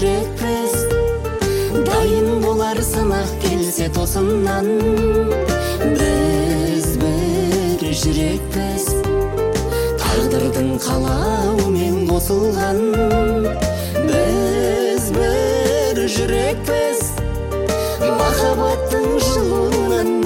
жүрекпіз, дайын болар сынақ келсе тосыннан. Біз бір жүрекпіз, тағдырдың қалауымен қосылған. Біз бір жүрекпіз, махаббаттың жылуынан